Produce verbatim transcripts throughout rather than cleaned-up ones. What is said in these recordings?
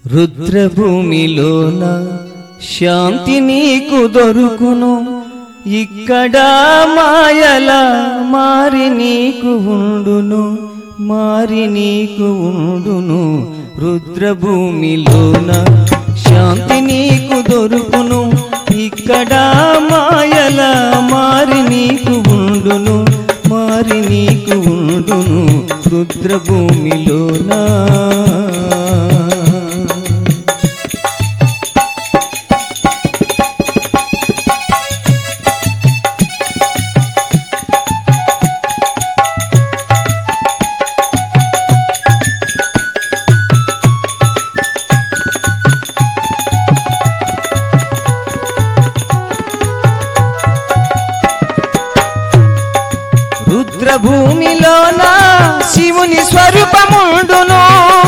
రుద్రభూమిలోన శాంతి నీకు దొరుకును, ఇక్కడ మాయల మారి నీకు ఉండును, మారి నీకు ఉండును. రుద్రభూమిలోన శాంతి నీకు దొరుకును, ఇక్కడ మాయల మారి నీకు ఉండును, మారి నీకు ఉండును. రుద్రభూమిలోన రుద్రభూమిలోన శివుని స్వరూపముండును,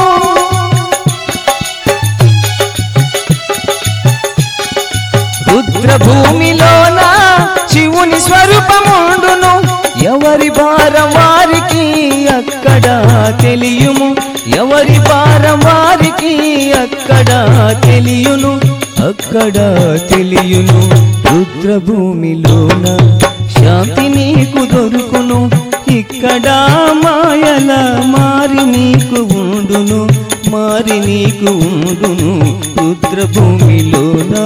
రుద్రభూమిలోన శివుని స్వరూపముండును. ఎవరి భారం వారికి అక్కడ తెలియుము, ఎవరి భారం వారికి అక్కడ తెలియును, అక్కడ తెలియును. రుద్రభూమిలోన శాంతి నీకు దొరుకును, ఇక్కడ మాయల మారి నీకు ఉండును, మారి నీకు ఉండును. రుద్రభూమిలోన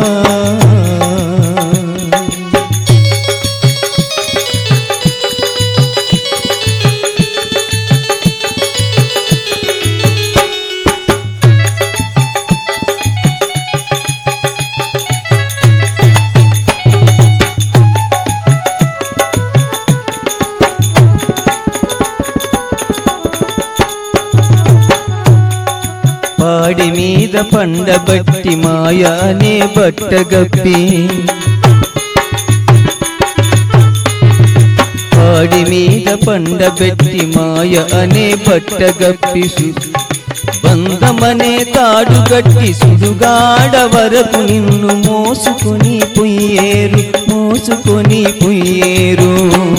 పాడి మీద పండబట్టి మాయ అనే బట్టగప్పి, పాడి మీద పండబెట్టి మాయ అనే బట్టగప్పి, బంధమనే తాడు గట్టి సుడుగాడ వరకు నిన్ను మోసుకొని పొయ్యేరు, మోసుకొని పొయ్యేరు.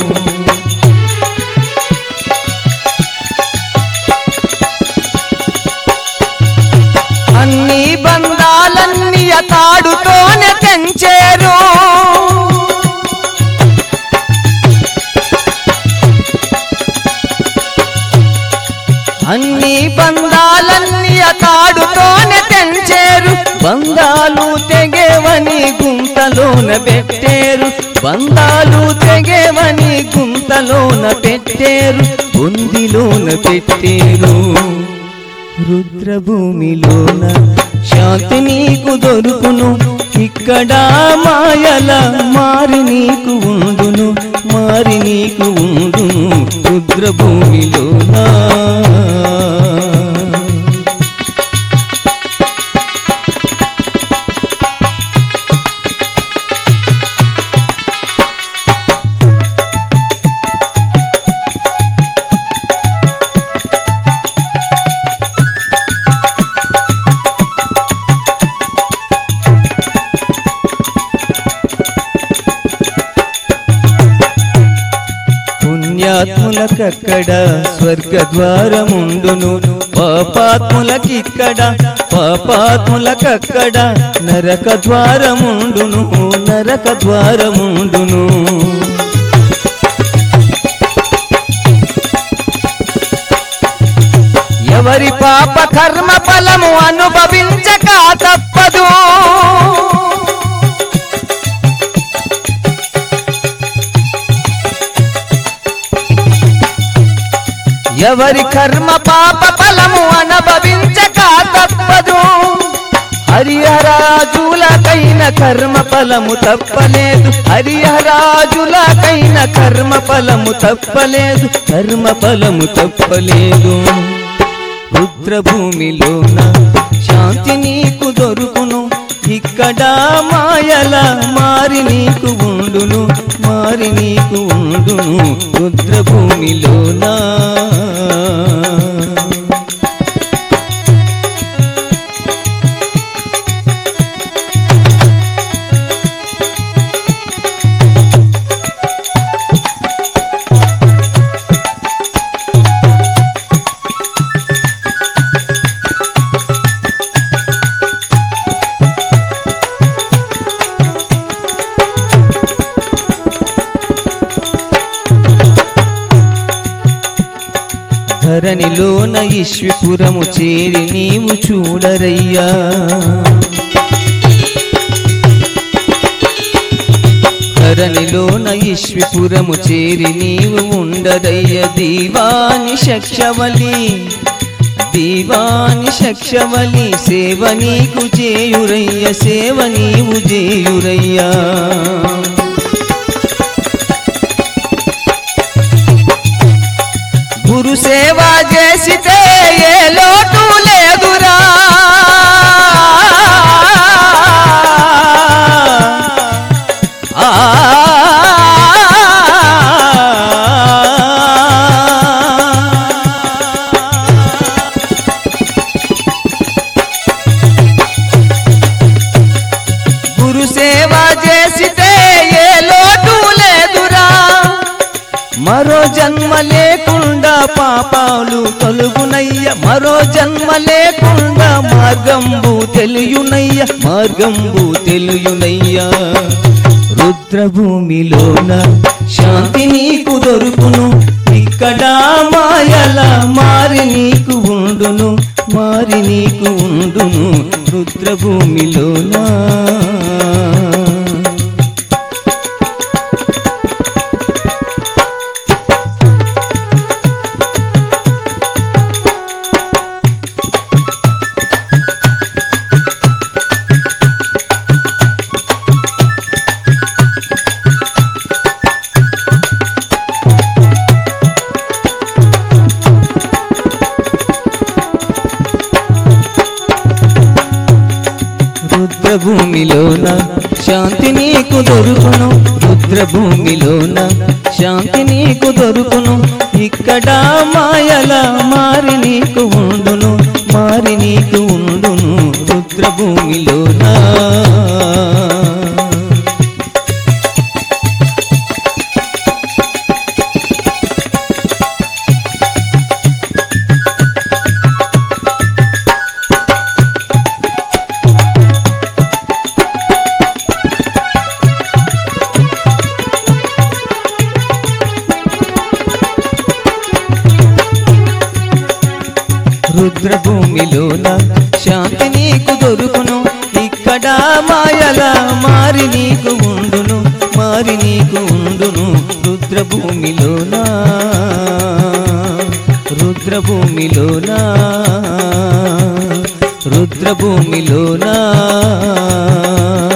అన్ని బంధాలన్నీ తాడుతోనే తెంచేరు, అన్ని బంధాలన్నీ తాడుతోనే తెంచేరు. బంధాలు తెగేవని గుంతలోన పెట్టేరు, బంధాలు తెగేవని గుంతలోన పెట్టేరు, బొందిలోన పెట్టేరు. రుద్రభూమిలోన శాంతి నీకు దొరుకును, ఇక్కడ మాయల మారి నీకు ఉండును, మారి నీకు ఉండును. రుద్రభూమిలోన పుణ్యాత్ములకక్కడ స్వర్గద్వారముండును, పాపాత్ములకిక్కడ పాపాత్ములకక్కడ నరక ద్వారముండును, నరక ద్వారముండును. ఎవరి పాప కర్మ ఫలము అనుభవించక తప్పదు, ఎవరి కర్మ పాప ఫలము అనుభవించక తప్పదు. హరిహరాజులకైన కర్మ ఫలము తప్పలేదు, హరిహరాజులకైన కర్మ ఫలము తప్పలేదు, కర్మ ఫలము తప్పలేదు. రుద్రభూమిలోన శాంతి నీకు దొరుకును, ఇక్కడ మాయల మారి నీకు ఉండును, మారి నీకు ఉండును. రుద్రభూమిలోన ధరణిలోన ఈశ్వపురము చేరి నీవు చూడరయ్యా ధరణిలోన ఈశ్వపురము చేరి నీవు ఉండరయ్య దీవాని శక్షవలి దీవాని శక్షవలి సేవ నీకు చేయురయ్య సేవ నీవు చేయురయ్యా గురు సేవ చేసితే ఏ లోటు లేదురా గురు సేవ చేసితే ఏ లోటు లేదురా మరో జన్మ లేకుండా పాపాలు తొలుగునయ్య మరో జన్మ లేకుండా మార్గంబు తెలియునయ్య మార్గంబు తెలియునయ్య రుద్రభూమిలోన శాంతి నీకు దొరుకును ఇక్కడ మాయల మారి నీకు ఉండును మారి నీకు ఉండును రుద్రభూమిలోన రుద్రభూమిలోన శాంతి నీకు దొరుకును రుద్రభూమిలోన శాంతి నీకు దొరుకును ఇక్కడ మాయల మారి నీకు ఉండును మారి నీకు ఉండును రుద్రభూమిలోన రుద్రభూమిలోన శాంతి నీకు దొరుకును ఇక్కడ మాయల మారి నీకు ఉండును మారి నీకు ఉండును రుద్రభూమిలోన రుద్రభూమిలోన రుద్రభూమిలోన